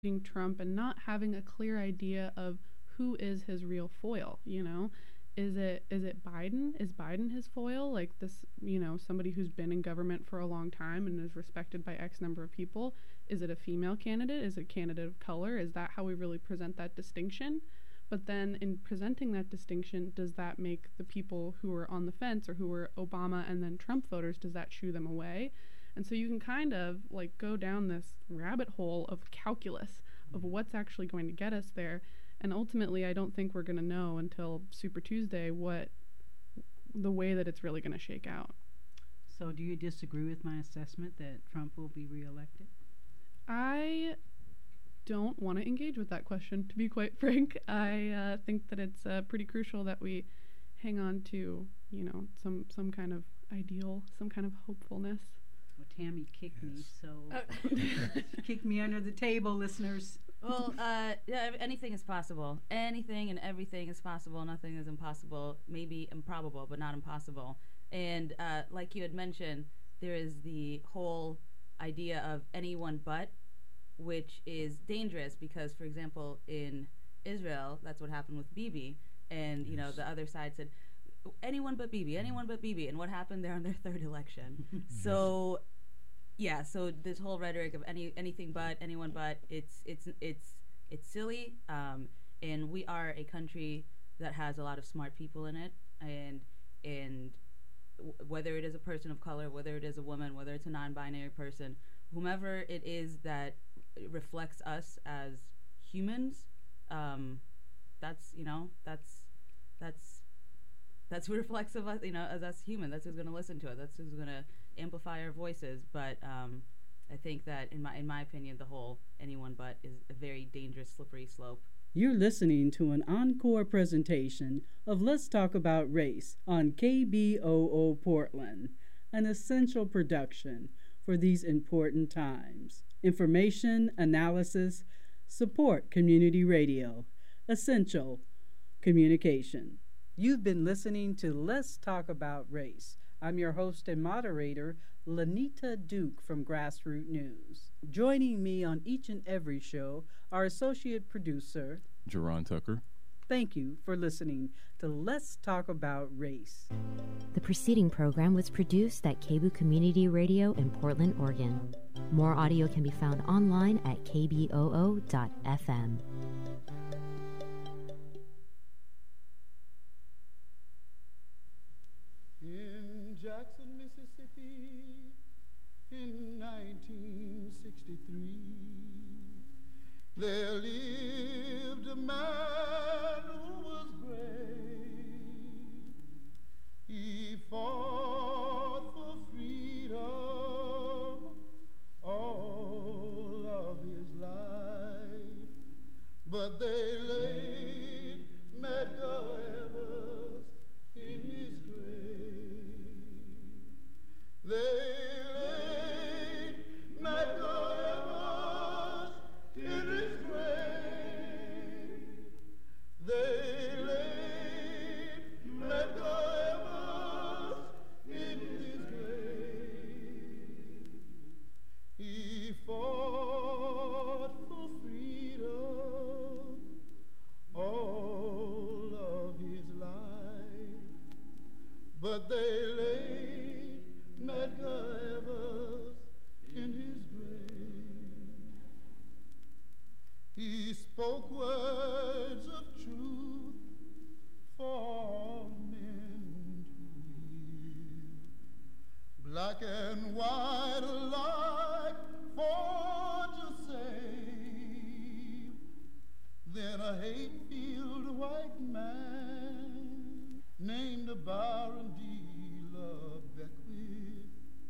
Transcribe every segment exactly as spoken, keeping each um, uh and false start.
Trump and not having a clear idea of who is his real foil, you know? Is it is it Biden? Is Biden his foil? Like this, you know, somebody who's been in government for a long time and is respected by X number of people? Is it a female candidate? Is it a candidate of color? Is that how we really present that distinction? But then in presenting that distinction, does that make the people who are on the fence or who are Obama and then Trump voters, does that shoo them away? And so you can kind of like go down this rabbit hole of calculus of what's actually going to get us there. And ultimately, I don't think we're going to know until Super Tuesday what the way that it's really going to shake out. So do you disagree with my assessment that Trump will be reelected? I don't want to engage with that question, to be quite frank. I uh, think that it's uh, pretty crucial that we hang on to, you know, some, some kind of ideal, some kind of hopefulness. Well, Tammy kicked Yes. me, so Uh, kicked me under the table, listeners. well, uh, yeah, anything is possible. Anything and everything is possible. Nothing is impossible. Maybe improbable, but not impossible. And uh, like you had mentioned, there is the whole idea of anyone but, which is dangerous because, for example, in Israel, that's what happened with Bibi. And, you know, Yes. the other side said, anyone but Bibi, anyone but Bibi. And what happened there on their third election? So, yeah, so this whole rhetoric of any anything but, anyone but, it's it's it's it's silly. Um, and we are a country that has a lot of smart people in it, and and w- whether it is a person of color, whether it is a woman, whether it's a non-binary person, whomever it is that reflects us as humans, um, that's you know that's that's that's who reflects of us, you know, as us human. That's who's going to listen to us. That's who's going to amplify our voices. But um, I think that, in my in my opinion, the whole anyone but is a very dangerous, slippery slope. You're listening to an encore presentation of Let's Talk About Race on K B O O Portland, an essential production for these important times. Information, analysis, support community radio, essential communication. You've been listening to Let's Talk About Race. I'm your host and moderator, Lanita Duke from Grassroot News. Joining me on each and every show, our associate producer, Jerron Tucker. Thank you for listening to Let's Talk About Race. The preceding program was produced at K B O Community Radio in Portland, Oregon. More audio can be found online at k b o o dot f m. In Jackson, Mississippi, in nineteen sixty-three, there lived a man who was brave. He fought for freedom all of his life, but they laid Medgar Evers in his grave. They laid Medgar Evers in his grave. They laid Medgar Evers in his grave. He fought for freedom all of his life, but they laid Medgar Evers in his grave. He spoke words of truth for all men to hear, black and white alike for to save. Then a hate-filled white man named Byron D. Love Beckwith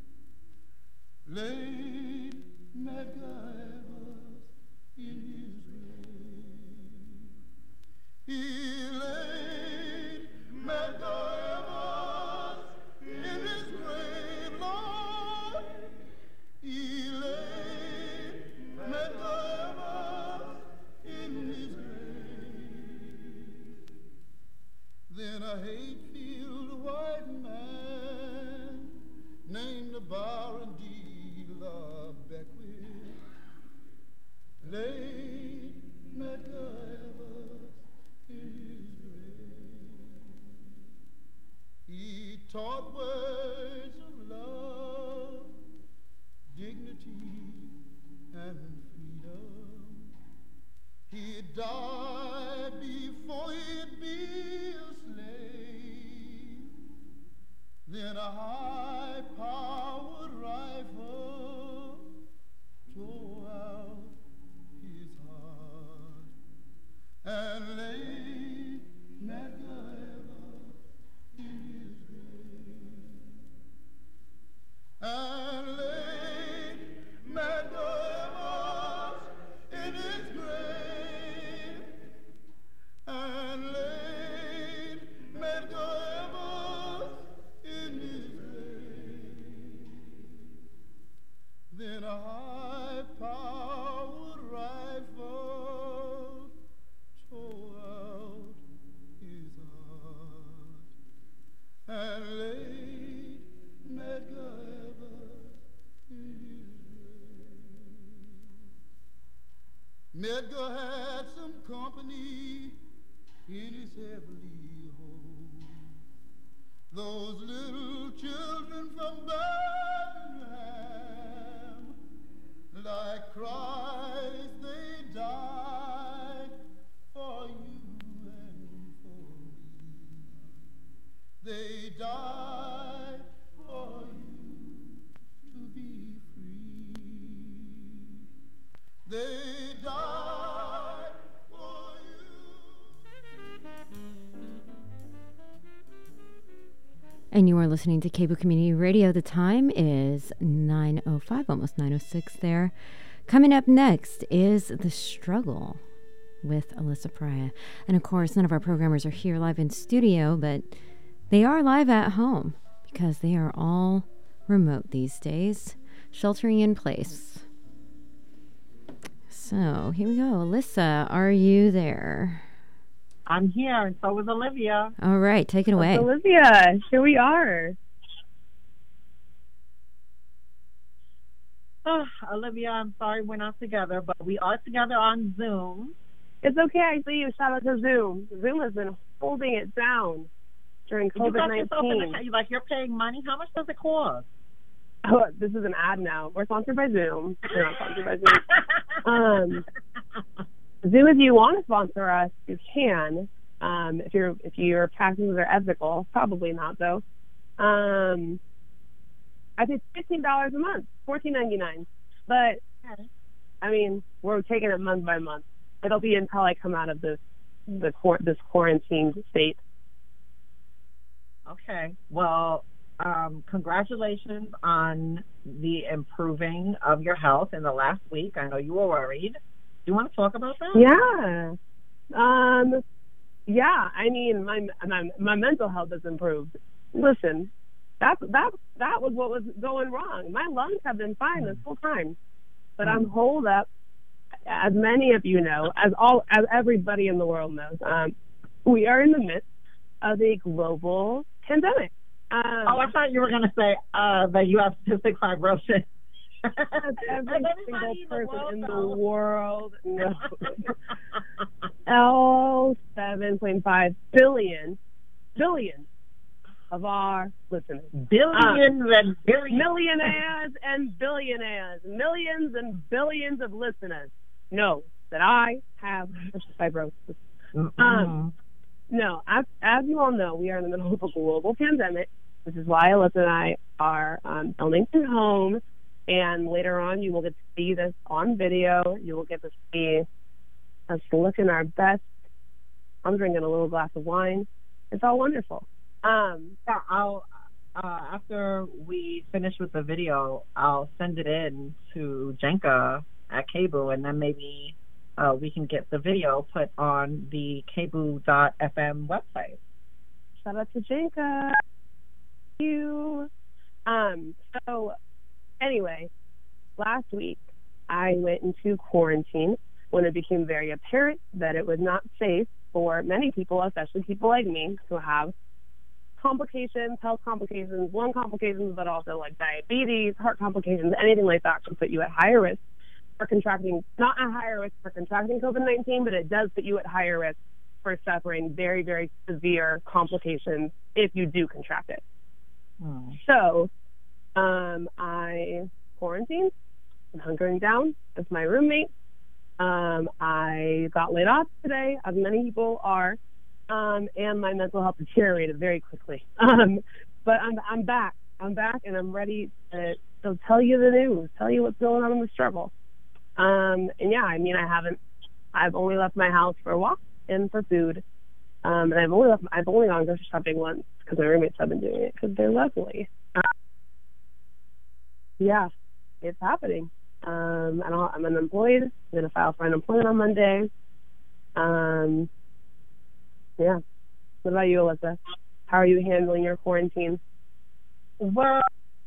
laid Medgar Evers in his grave. He laid Medgar Evers in his grave, Lord. He laid Medgar Evers in his grave. Then a hate-filled white man named Byron D. Love Beckwith laid taught words of love, dignity, and freedom. He died before he'd be a slave. Then a high-powered rifle tore out his heart and laid Medgar in his grave, and laid Medgar in his grave, and laid Medgar in his grave. Then a high-powered rifle tore out his heart and laid Medgar in his grave. Medgar had some company in his heavenly home. Those little children from Bethlehem, like Christ, they died for you and for me. They died for you to be free. They died for you. And you are listening to Cable Community Radio. The time is nine oh five, almost nine oh six there. Coming up next is The Struggle with Alyssa Pariah. And of course, none of our programmers are here live in studio, but they are live at home because they are all remote these days, sheltering in place. So here we go. Alyssa, are you there? I'm here, and so is Olivia. All right, take it away. Olivia, here we are. Oh, Olivia, I'm sorry we're not together, but we are together on Zoom. It's okay. I see you. Shout out to Zoom. Zoom has been holding it down during COVID nineteen. You like you're paying money. How much does it cost? Oh, this is an ad now. We're sponsored by Zoom. We're not sponsored by Zoom. um, Zoom, if you want to sponsor us, you can. Um, if you're if your practices are ethical, probably not though. Um, I think fifteen dollars a month, fourteen ninety nine. But I mean, we're taking it month by month. It'll be until I come out of this the this quarantine state. Okay. Well, um, congratulations on the improving of your health in the last week. I know you were worried. Do you want to talk about that? Yeah. Um, yeah. I mean, my my my mental health has improved. Listen, that that that was what was going wrong. My lungs have been fine this whole time, but I'm holed up. As many of you know, as all as everybody in the world knows, um, we are in the midst of a global pandemic. Um, oh, I thought you were going to say uh, that you have cystic fibrosis. Every single person in the world knows. All seven point five billion, billion of our listeners. Billions uh, and billions. Millionaires and billionaires. Millions and billions of listeners know that I have cystic fibrosis. Mm-hmm. Um, no, as, as you all know, we are in the middle of a global pandemic, which is why Alyssa and I are um, filming from home. And later on, you will get to see this on video. You will get to see us looking our best. I'm drinking a little glass of wine. It's all wonderful. Um, yeah, I'll uh, after we finish with the video, I'll send it in to Jenka at K B O, and then maybe uh, we can get the video put on the K B O dot F M website. Shout out to Jenka. Thank you. Um, so. Anyway, last week I went into quarantine when it became very apparent that it was not safe for many people, especially people like me, who have complications, health complications, lung complications, but also like diabetes, heart complications, anything like that can put you at higher risk for contracting, not at higher risk for contracting COVID nineteen, but it does put you at higher risk for suffering very, very severe complications if you do contract it. Oh. So, um, I quarantined and hunkering down with my roommate. Um, I got laid off today, as many people are, um, and my mental health deteriorated very quickly. Um, but I'm I'm back. I'm back, and I'm ready to, to tell you the news, tell you what's going on in the struggle. Um, and yeah, I mean, I haven't. I've only left my house for a walk and for food. Um, and I've only left, I've only gone grocery shopping once because my roommates have been doing it because they're lovely. Uh, yeah, it's happening. Um, I don't, I'm unemployed. I'm going to file for unemployment on Monday. Um, yeah. What about you, Alyssa? How are you handling your quarantine? Well,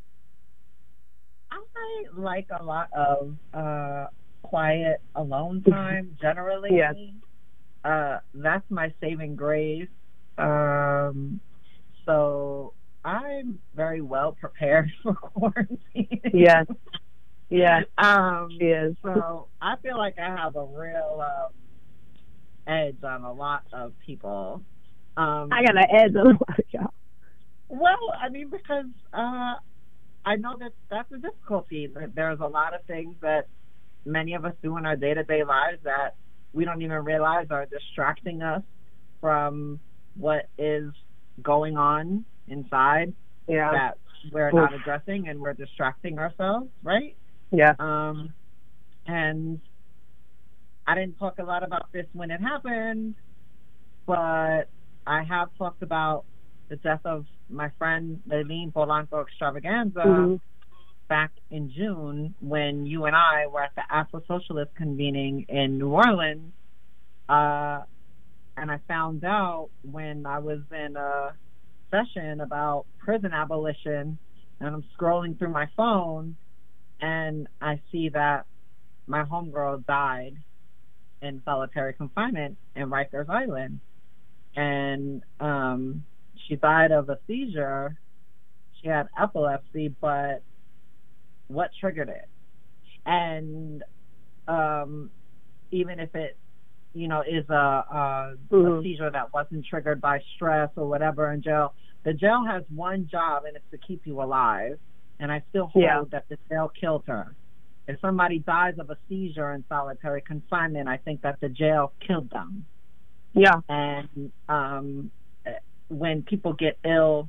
I like a lot of uh, quiet alone time generally. Yes. Uh, that's my saving grace. Um, so I'm very well prepared for quarantine. Yes. Yes. Um, She is. so I feel like I have a real um, edge on a lot of people. Um, I got an edge on a lot of y'all. Well, I mean, because uh, I know that that's a difficulty. That there's a lot of things that many of us do in our day-to-day lives that we don't even realize are distracting us from what is going on inside Yeah. that we're Oof. not addressing, and we're distracting ourselves, right? Yeah. Um, and I didn't talk a lot about this when it happened, but I have talked about the death of my friend Leilene Polanco Extravaganza Mhm. back in June when you and I were at the Afro-Socialist convening in New Orleans. Uh, and I found out when I was in a session about prison abolition, and I'm scrolling through my phone, and I see that my homegirl died in solitary confinement in Rikers Island. And um, she died of a seizure. She had epilepsy, but what triggered it? And um, even if it, you know, is a, a, Mhm. a seizure that wasn't triggered by stress or whatever in jail, the jail has one job, and it's to keep you alive. And I still hold Yeah. that the jail killed her. If somebody dies of a seizure in solitary confinement, I think that the jail killed them. Yeah. And um, when people get ill,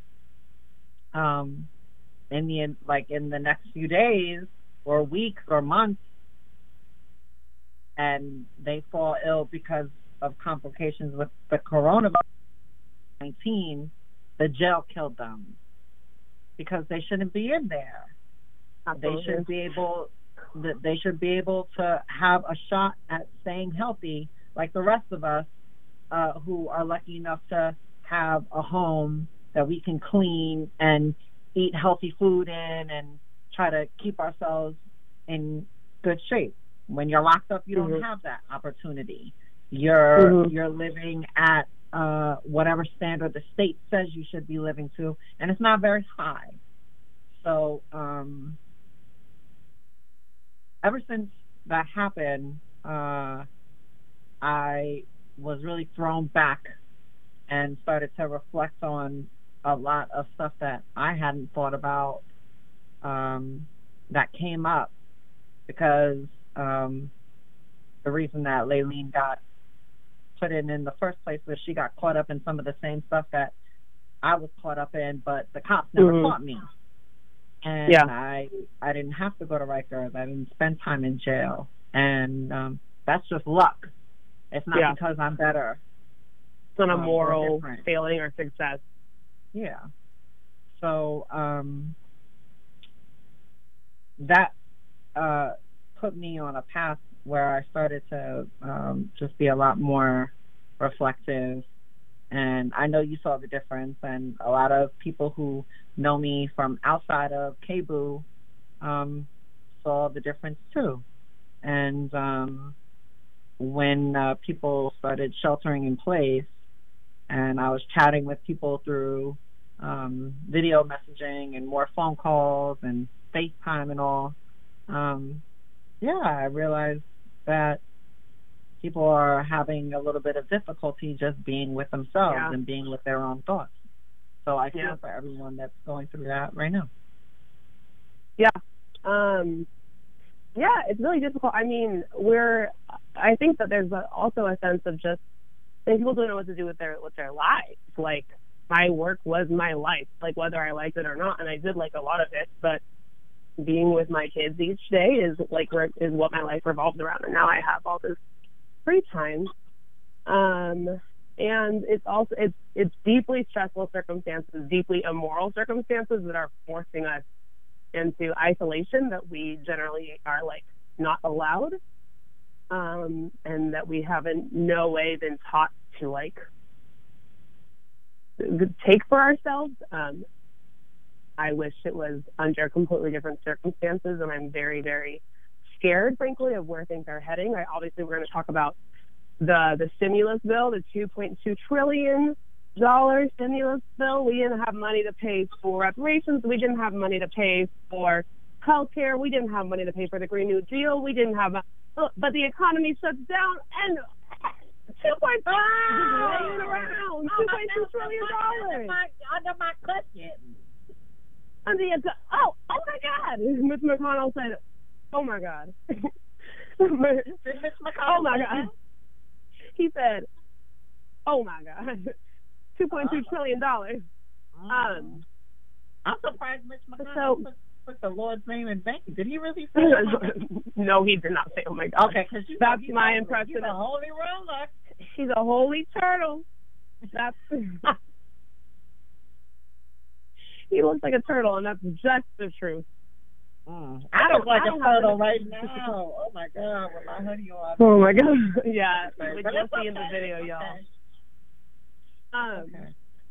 um, in the like in the next few days or weeks or months, and they fall ill because of complications with the coronavirus nineteen, the jail killed them because they shouldn't be in there. Absolutely. They should be able that they should be able to have a shot at staying healthy like the rest of us uh, who are lucky enough to have a home that we can clean and eat healthy food in and try to keep ourselves in good shape. When you're locked up, you Mhm. don't have that opportunity. You're Mhm. you're living at uh, whatever standard the state says you should be living to, and it's not very high. So um, ever since that happened, uh, I was really thrown back and started to reflect on a lot of stuff that I hadn't thought about um, that came up because um, the reason that Leilene got put in in the first place was she got caught up in some of the same stuff that I was caught up in, but the cops never Mhm. caught me. And Yeah. I I didn't have to go to Rikers. I didn't spend time in jail. And um, that's just luck. It's not Yeah. because I'm better. It's not a um, or moral different. failing or success. Yeah. So um, that uh, put me on a path where I started to um, just be a lot more reflective. And I know you saw the difference, and a lot of people who know me from outside of K B U um, saw the difference too. And um, when uh, people started sheltering in place, and I was chatting with people through um, video messaging and more phone calls and FaceTime and all, um, yeah, I realized that people are having a little bit of difficulty just being with themselves Yeah. and being with their own thoughts. So I feel Yeah. for everyone that's going through that right now. Yeah. Um, yeah, it's really difficult. I mean, we're, I think that there's a, also a sense of just, and people don't know what to do with their, with their lives. Like, my work was my life, like whether I liked it or not. And I did like a lot of it, but being with my kids each day is like, re- is what my life revolves around. And now I have all this free time. Um, and it's also, it's, it's deeply stressful circumstances, deeply immoral circumstances that are forcing us into isolation that we generally are like not allowed, um, and that we have in no way been taught to like take for ourselves. Um, I wish it was under completely different circumstances, and I'm very, very scared, frankly, of where things are heading. I, obviously, we're going to talk about the the stimulus bill, the two point two trillion dollars stimulus bill. We didn't have money to pay for reparations. We didn't have money to pay for health care. We didn't have money to pay for the Green New Deal. We didn't have, but the economy shuts down, and two point two laying around, two point two trillion dollars Under my cushion. under your gu- oh oh my God! Mitch McConnell said, "Oh my God." Did Mitch McConnell Oh my say God. He said, "Oh my God." two point two trillion dollars. that? Um, I'm surprised Mitch McConnell so- put, put the Lord's name in vain. Did he really say that? no, he did not say, "Oh my God." Okay, because That's my impression He's a of- holy roller. She's a holy turtle. That's he looks like a turtle, and that's just the truth. Mm. I I don't- look like I a don't have turtle any- right now. Oh my God, with my hoodie on. Oh my God! Yeah, Okay, we but just it's see in the okay, video, it's y'all. okay. Um, Okay.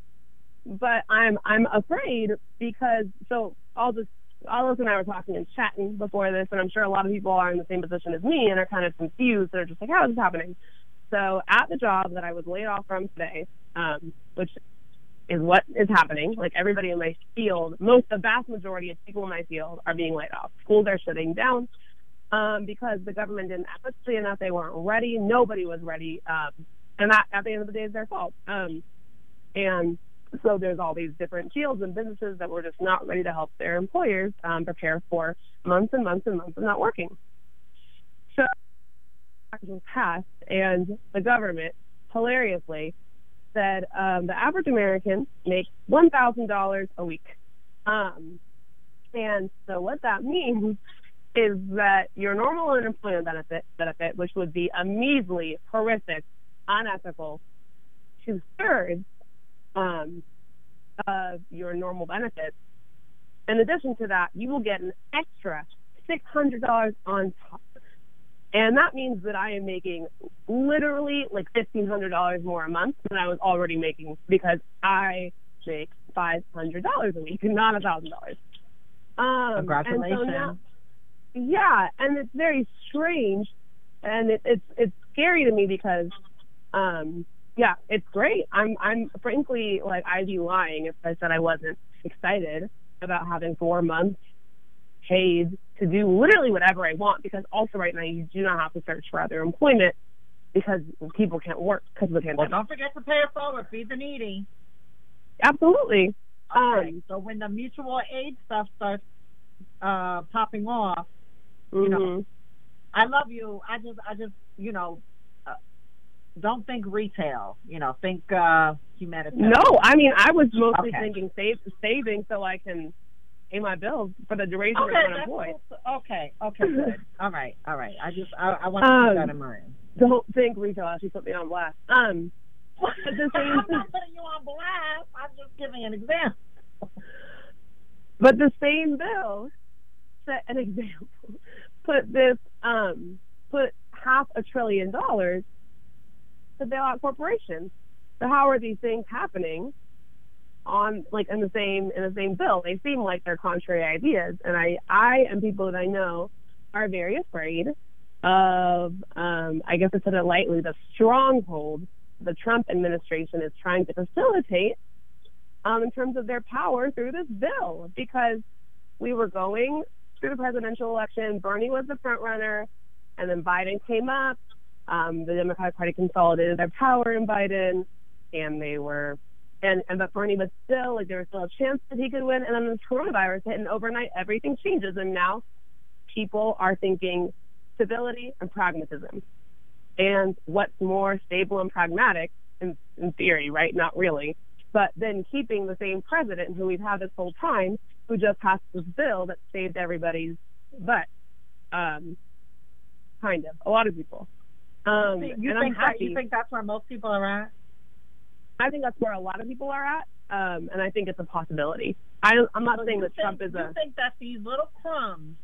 but I'm I'm afraid because so I'll just Alice and I were talking and chatting before this, and I'm sure a lot of people are in the same position as me and are kind of confused. They're just like, "How is this happening?" So at the job that I was laid off from today, um, which is what is happening, like everybody in my field, most the vast majority of people in my field are being laid off. Schools are shutting down um, because the government didn't act quickly enough. They weren't ready. Nobody was ready, um, and that at the end of the day is their fault. Um, and so there's all these different fields and businesses that were just not ready to help their employers um, prepare for months and months and months of not working. So was passed, and the government hilariously said um, the average American makes one thousand dollars a week. Um, and so what that means is that your normal unemployment benefit, benefit which would be a measly, horrific, unethical two-thirds um, of your normal benefits, in addition to that, you will get an extra six hundred dollars on top. And that means that I am making literally like fifteen hundred dollars more a month than I was already making because I make five hundred dollars a week, not one thousand dollars. Um, Congratulations. And so now, yeah, and it's very strange, and it, it's it's scary to me because, um, yeah, it's great. I'm I'm frankly like I'd be lying if I said I wasn't excited about having four months paid to do literally whatever I want, because also right now you do not have to search for other employment because people can't work because of the Well, pandemic. don't forget to pay it forward. Feed the needy. Absolutely. Okay. Um, So when the mutual aid stuff starts uh, popping off, you mhm. know, I love you. I just, I just, you know, uh, don't think retail. You know, think uh, humanitarian. No, I mean I was mostly Okay. thinking save, saving so I can pay my bills for the duration Okay, I'm that's unemployed. cool. okay, okay, good. All right, all right. I just, I, I want to Um, keep that in mind. Don't think retail actually put me on blast. Um, but the I'm same, not putting you on blast. I'm just giving an example. but the same bill set an example. Put this, um, put half a trillion dollars to bail out corporations. So how are these things happening on like in the same in the same bill? They seem like they're contrary ideas, and I I and people that I know are very afraid of um, I guess to put it lightly, the stronghold the Trump administration is trying to facilitate um, in terms of their power through this bill, because we were going through the presidential election. Bernie was the front runner, and then Biden came up. Um, the Democratic Party consolidated their power in Biden, and they were and and but Bernie was still like there was still a chance that he could win, and then the coronavirus hit, and overnight everything changes, and now people are thinking stability and pragmatism, and what's more stable and pragmatic in, in theory, right? Not really, but then keeping the same president who we've had this whole time, who just passed this bill that saved everybody's butt, um, kind of a lot of people. Um, you and think I'm that, happy. you think that's where most people are at? I think that's where a lot of people are at, um, and I think it's a possibility. I, I'm not So saying you that think, Trump is you a. think that these little crumbs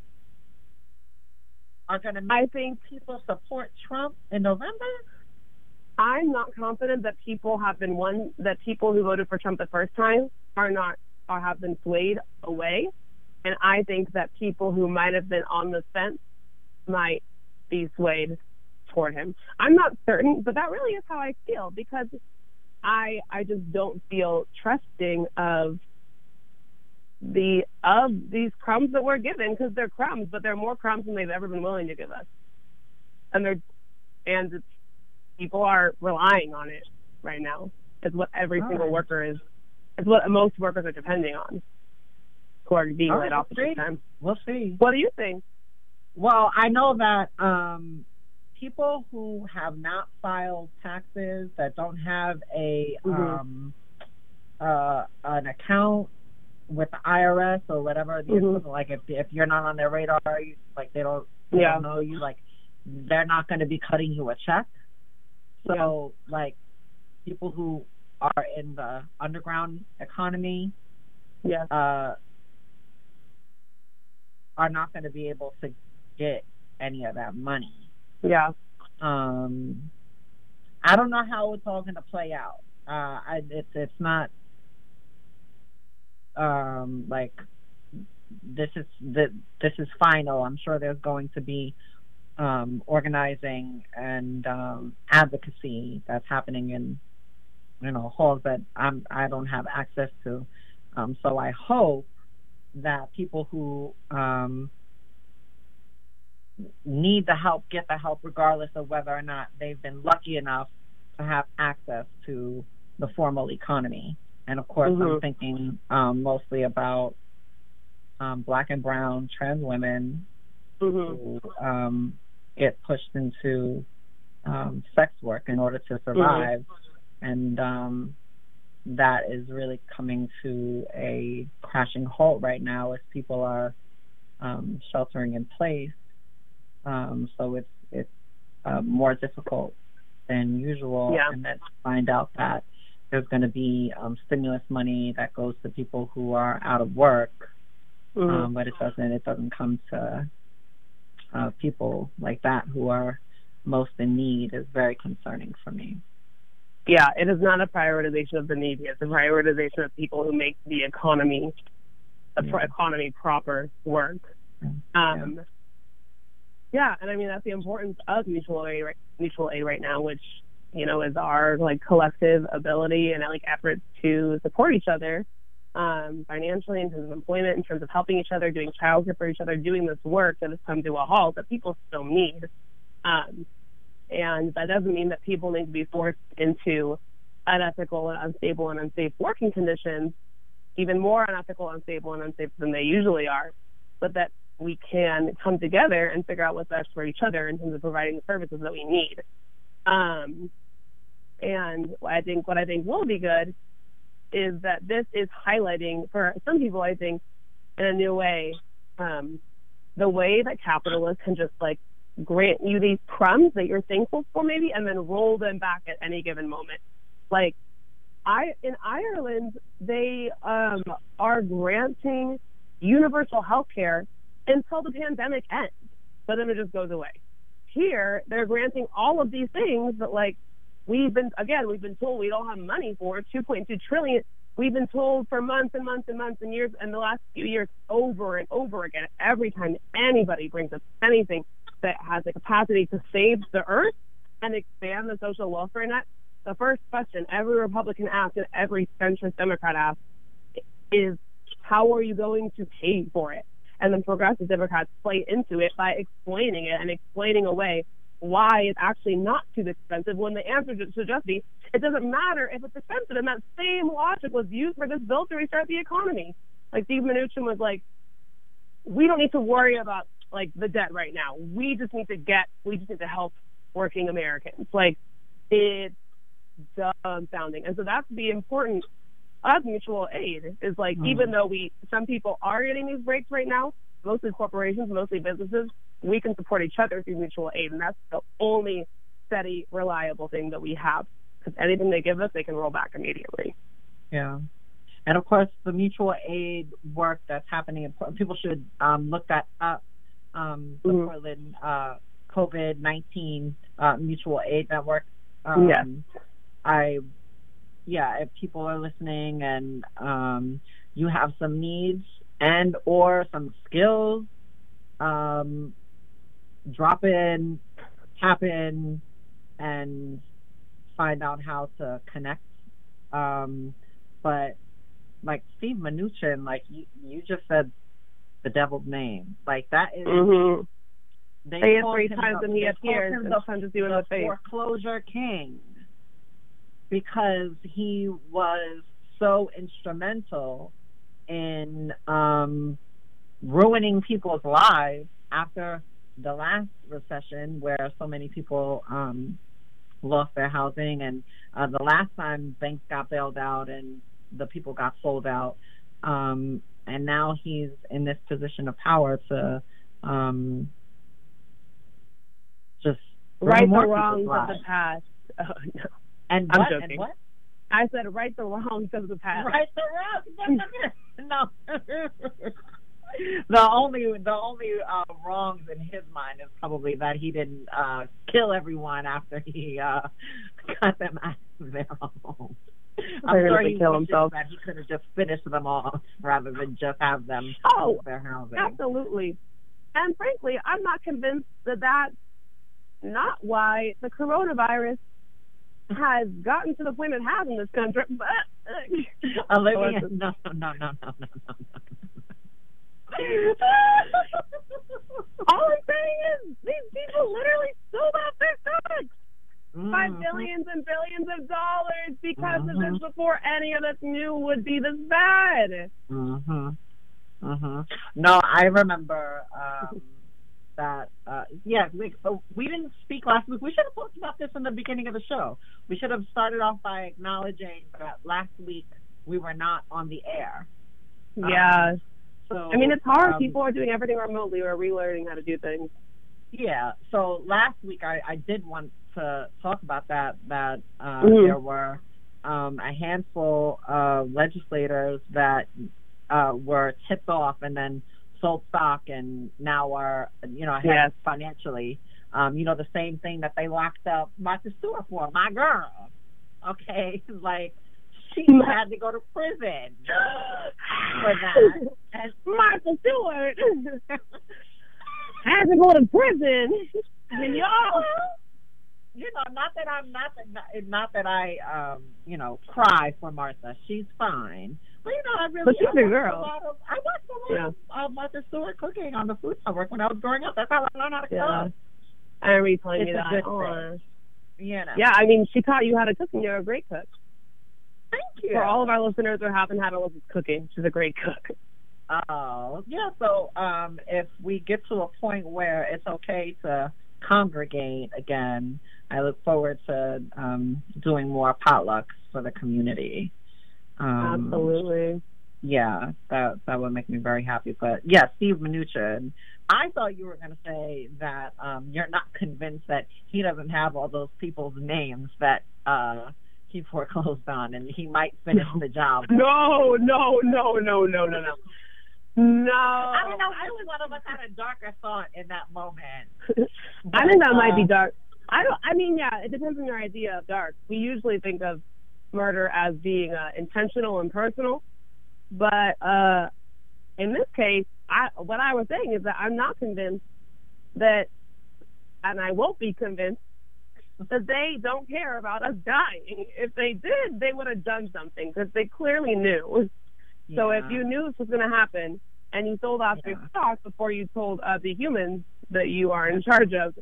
are going to make I think people support Trump in November? I'm not confident that people have been one that people who voted for Trump the first time are not or have been swayed away, and I think that people who might have been on the fence might be swayed toward him. I'm not certain, but that really is how I feel, because I I just don't feel trusting of the of these crumbs that we're given, because they're crumbs, but they're more crumbs than they've ever been willing to give us, and they're and it's, people are relying on it right now. It's what every All single right. worker is. It's what most workers are depending on, who are being All laid right, off at we'll this see. time. We'll see. What do you think? Well, I know that um, people who have not filed taxes, that don't have a Mhm. um, uh, an account with the I R S or whatever, the Mhm. like if if you're not on their radar, you, like they don't, they Yeah. don't know you, like they're not going to be cutting you a check. So like people who are in the underground economy, Yeah. uh, are not going to be able to get any of that money. Yeah. Um, I don't know how it's all going to play out. Uh, I, it's it's not um, like this is the this is final. I'm sure there's going to be um, organizing and um, advocacy that's happening in you know halls that I'm I don't have access to. Um, so I hope that people who um, need the help get the help, regardless of whether or not they've been lucky enough to have access to the formal economy. And of course, Mhm. I'm thinking um, mostly about um, black and brown trans women Mhm. who um, get pushed into um, sex work in order to survive. And um, that is really coming to a crashing halt right now as people are um, sheltering in place. Um, so it's it's uh, more difficult than usual. Yeah. And then find out that there's going to be um, stimulus money that goes to people who are out of work, Mhm. um, but it doesn't it doesn't come to uh, people like that who are most in need. Is very concerning for me. Yeah, it is not a prioritization of the needy. It's a prioritization of people who make the economy, the pro- Yeah. economy proper work. Um, yeah, and I mean that's the importance of mutual aid, right, mutual aid right now, which you know is our like collective ability and like efforts to support each other um, financially, in terms of employment, in terms of helping each other, doing childcare for each other, doing this work that has come to a halt that people still need. Um, and that doesn't mean that people need to be forced into unethical and unstable and unsafe working conditions, even more unethical, unstable, and unsafe than they usually are, but that we can come together and figure out what's best for each other in terms of providing the services that we need. Um, and I think what I think will be good is that this is highlighting for some people, I think, in a new way, um, the way that capitalists can just like grant you these crumbs that you're thankful for maybe, and then roll them back at any given moment. Like I in Ireland, they um, are granting universal health care until the pandemic ends, but then it just goes away. Here, they're granting all of these things that, like, we've been, again, we've been told we don't have money for, two point two trillion dollars. We've been told for months and months and months and years, and the last few years, over and over again, every time anybody brings up anything that has the capacity to save the earth and expand the social welfare net, the first question every Republican asks and every centrist Democrat asks is, how are you going to pay for it? And then progressive Democrats play into it by explaining it and explaining away why it's actually not too expensive when the answer should just be, it doesn't matter if it's expensive. And that same logic was used for this bill to restart the economy. Like Steve Mnuchin was like, we don't need to worry about like the debt right now. We just need to get, we just need to help working Americans. Like, it's dumbfounding. And so that's the important of mutual aid is like, mm. even though we, some people are getting these breaks right now, mostly corporations, mostly businesses, we can support each other through mutual aid. And that's the only steady, reliable thing that we have. Because anything they give us, they can roll back immediately. Yeah. And of course, the mutual aid work that's happening in Portland, people should um, look that up. Um, the mm-hmm. Portland uh, COVID nineteen uh, mutual aid network. Um, yes. I, yeah, if people are listening and um, you have some needs and or some skills, um, drop in, tap in, and find out how to connect. Um, but like Steve Mnuchin, like you, you just said the devil's name. Like that is. Mm-hmm. They say it called three him times the- and he they appears. called him And the, sometimes just doing the the face. foreclosure king because he was so instrumental in um, ruining people's lives after the last recession, where so many people um, lost their housing, and uh, the last time banks got bailed out and the people got sold out. Um, and now he's in this position of power to um, just right the more wrongs people's of the lives. past. Oh, no. And I'm what? joking. And what? I said right the wrongs of the past. Right the wrongs. No. The only the only uh, wrongs in his mind is probably that he didn't uh, kill everyone after he uh, got them out of their homes. I'm They're sure gonna he kill wishes himself. that he could have just finished them off rather than just have them Oh, lose their housing. absolutely. And frankly, I'm not convinced that that's not why the coronavirus has gotten to the point it has in this country. But Olivia, no, no, no, no, no, no, no. all I'm saying is these people literally sold out their stocks Mm-hmm. by billions and billions of dollars because Mhm. of this before any of us knew would be this bad. Mhm. Mhm. No, I remember um, that. Uh, yeah, we, uh, we didn't speak last week. We should have talked about this in the beginning of the show. We should have started off by acknowledging that last week we were not on the air. Yeah. Um, so I mean, it's hard. um, People are doing everything remotely or relearning how to do things. Yeah. So last week I, I did want to talk about that. That uh, Mhm. there were um, a handful of legislators that uh, were tipped off and then sold stock and now are, you know, ahead Yes. financially. Um, you know, the same thing that they locked up Martha Stewart for, my girl. Okay, like she had to go to prison for that. And Martha Stewart had to go to prison. And y'all, you know, not that I'm not that not that I um you know cry for Martha. She's fine, but you know I really But she's I a watched girl. A lot of, I watched a lot Yeah. of uh, Martha Stewart cooking on the Food Network when I was growing up. That's how I learned how to Yeah. cook. I remember you telling me It's a that. good Aw. thing. You know. Yeah, I mean, she taught you how to cook, and you're a great cook. Thank you. For all of our listeners who haven't had Alyssa's cooking, she's a great cook. Oh, yeah. So um, if we get to a point where it's okay to congregate again, I look forward to um, doing more potlucks for the community. Um, Absolutely. Yeah, that that would make me very happy. But yeah, Steve Mnuchin. I thought you were going to say that um, you're not convinced that he doesn't have all those people's names that uh, he foreclosed on, and he might finish the job. No, no, no, no, no, no, no. No. I don't know. I was one of us had a darker thought in that moment. I think that But, might be uh, dark. I don't. I mean, yeah, it depends on your idea of dark. We usually think of murder as being uh, intentional and personal, but uh, in this case, I what I was saying is that I'm not convinced that, and I won't be convinced that they don't care about us dying. If they did, they would have done something because they clearly knew. So if yeah. you knew this was going to happen and you sold off Yeah. your stock before you told uh, the humans that you are in charge of,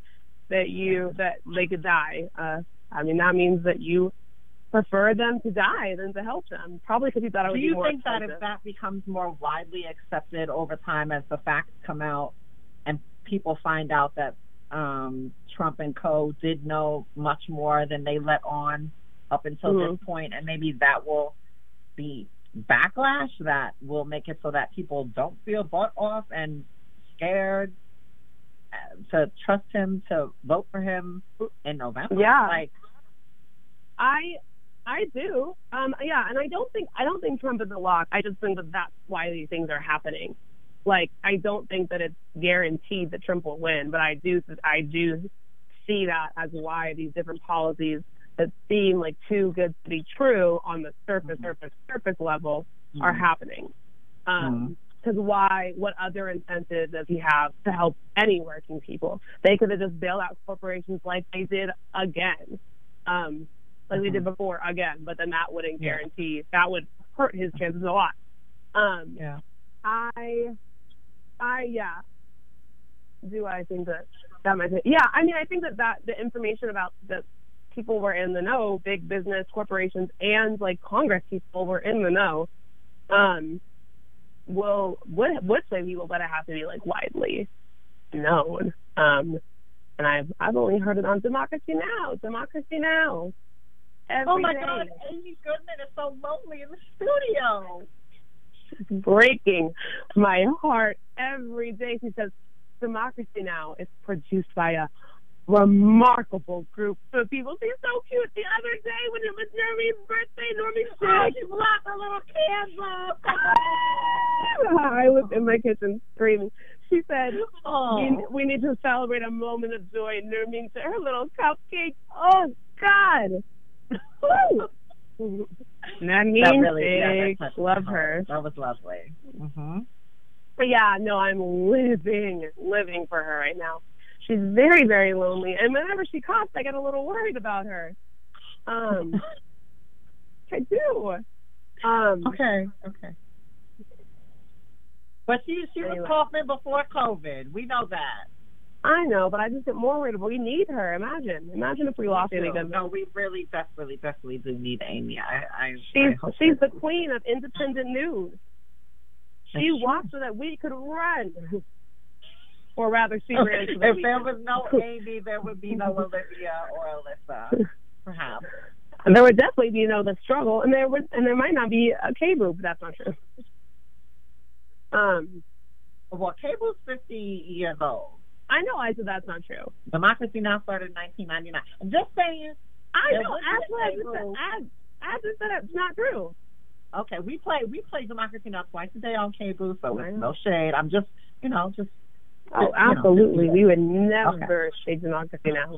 that you that they could die. Uh, I mean, that means that you prefer them to die than to help them. Probably because you thought it would Do be you more think that expensive. if that becomes more widely accepted over time as the facts come out and people find out that um, Trump and co did know much more than they let on up until Mhm. this point, and maybe that will be backlash that will make it so that people don't feel bought off and scared uh, to trust him, to vote for him in November? Yeah. Like, I I do. Um, yeah, and I don't think I don't think Trump is a lock. I just think that that's why these things are happening. Like, I don't think that it's guaranteed that Trump will win, but I do I do see that as why these different policies that seem like too good to be true on the surface, Mhm. surface, surface level are Mhm. happening. Um, because why? What other incentive does he have to help any working people? They could have just bailed out corporations like they did again, um, like they did before again. But then that wouldn't Yeah. guarantee that would hurt his chances a lot. Um, yeah. I, I yeah. Do I think that that might? Be, yeah, I mean, I think that that the information about the people were in the know, big business corporations and like Congress people were in the know. Um, will would would say people, but it has to be like widely known. Um, and I've I've only heard it on Democracy Now, Democracy Now. Every Oh my day. God, Amy Goodman is so lonely in the studio. Breaking my heart every day. She says Democracy Now is produced by a remarkable group of people. She's so cute. The other day when it was Normie's birthday, Normie Oh, said, she blocked her little candle. I was in my kitchen screaming. She said, Oh. we, we need to celebrate a moment of joy. Normie said her little cupcake. Oh, God. Woo. That means That really, yeah, that big. touched my Love heart. her. That was lovely. Mm-hmm. But yeah, no, I'm living, living for her right now. She's very, very lonely, and whenever she coughs, I get a little worried about her. Um, I do. Um, Okay, okay. But she she was Anyway. coughing before COVID. We know that. I know, but I just get more worried. We need her. Imagine, imagine if we lost We do. Amy Goodman. No, we really, desperately, desperately do need Amy. I, I, I She's hope she's that- the queen of independent news. She That's true. walked so that we could run, or rather, she ran so that If we there could. was no Amy, there would be no Olivia or Alyssa, perhaps. And there would definitely be no the struggle, and there would, and there might not be a K-Boo, but that's not true. Um, Well, Cable's fifty years old. I know I said that's not true. Democracy Now! Started in nineteen ninety-nine. I'm just saying. I There know. was Ashley, a I just said, K-Boo. I, I just said it's not true. Okay, we play we play Democracy Now! Twice a day on Cable, so I it's know. no shade. I'm just, you know, just. Oh, you know. absolutely. We would never shade Democracy Now!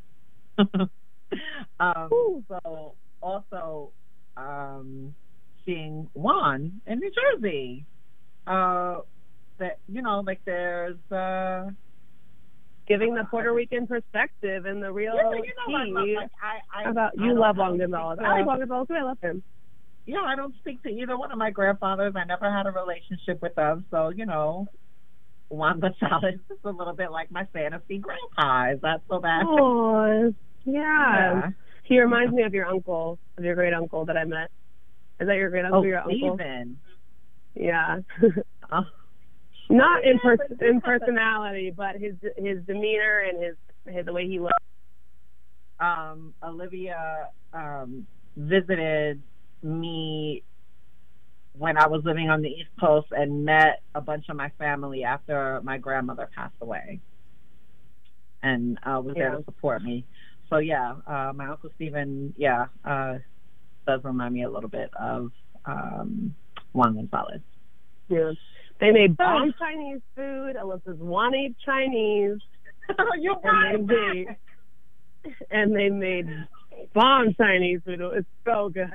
um, Ooh. so also um, seeing Juan in New Jersey. Uh, that you know, like there's uh, Giving the Puerto Rican perspective and the real yeah, you know, like, tea like, I, I, about I you don't- love I Long don't Gonzalez. speak I like to- Long Gonzalez too. I love him. Yeah, I don't speak to either one of my grandfathers. I never had a relationship with them, so you know, Juan Gonzalez is a little bit like my fantasy grandpa. Is that so bad? Oh, yeah. Yeah. He reminds me of your uncle, of your great uncle that I met. Is that your great uncle? Oh, your uncle? Steven. Yeah. Oh. Not in Yeah, pers- but in personality, but his his demeanor and his, his the way he looks. Um, Olivia um, visited me when I was living on the East Coast and met a bunch of my family after my grandmother passed away, and uh, was there Yeah. to support me. So yeah, uh, my uncle Stephen, yeah, uh, does remind me a little bit of um, Juan Gonzalez. Yeah. They made bomb Chinese food. Alyssa's one ate Chinese. You're And they right. made and they made bomb Chinese food. It was so good.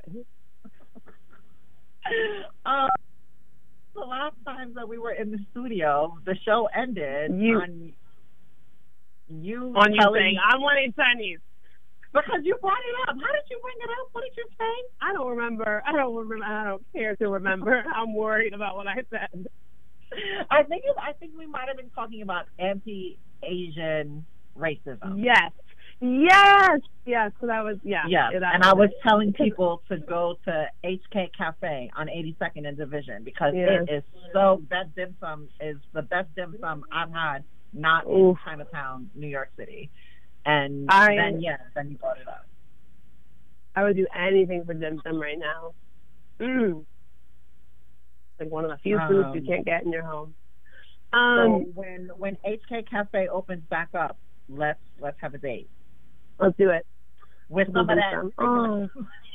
Uh, the last time that we were in the studio, the show ended You- on you On you telling saying, I want to eat Chinese. because you brought it up. How did you bring it up? What did you say? I don't remember. I don't remember. I don't care to remember. I'm worried about what I said. I think it, I think we might have been talking about anti-Asian racism. Yes. Yes. Yes. So that was, yeah. Yes. that And I was it. telling people to go to H K Cafe on eighty-second and Division because Yeah. it is so, that dim sum is the best dim sum I've had, not Oof. in Chinatown, New York City. And I- then, yeah, then you brought it up. I would do anything for dim sum right now. Mm. Like one of the few foods you Um, can't get in your home. So Um, when when H K Cafe opens back up, let's let's have a date let's do it. with We'll some of do that. some. Oh.